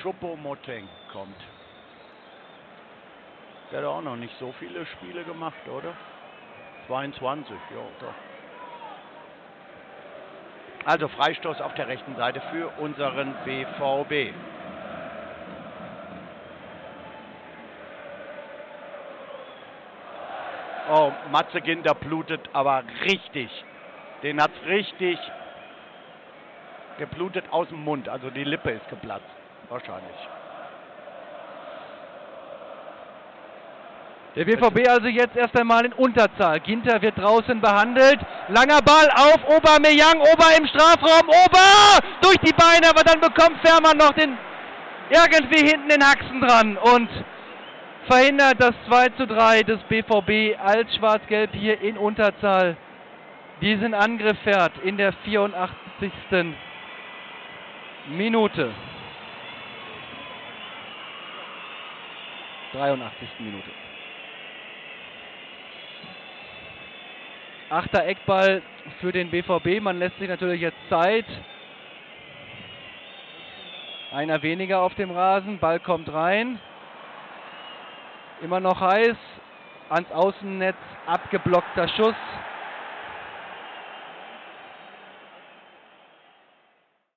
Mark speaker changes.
Speaker 1: Choupo-Moting kommt. Der hat auch noch nicht so viele Spiele gemacht, oder? 22, ja, doch. Also Freistoß auf der rechten Seite für unseren BVB. Oh, Matze Ginter blutet aber richtig. Den hat's richtig geblutet aus dem Mund. Also die Lippe ist geplatzt. Wahrscheinlich.
Speaker 2: Der BVB also jetzt erst einmal in Unterzahl. Ginter wird draußen behandelt. Langer Ball auf Aubameyang. Ober im Strafraum. Ober durch die Beine, aber dann bekommt Fährmann noch den irgendwie hinten den Haxen dran und verhindert das 2:3 des BVB als Schwarz-Gelb hier in Unterzahl diesen Angriff fährt in der 84. Minute. 83. Minute. 8. Eckball für den BVB. Man lässt sich natürlich jetzt Zeit. Einer weniger auf dem Rasen. Ball kommt rein. Immer noch heiß. Ans Außennetz abgeblockter Schuss.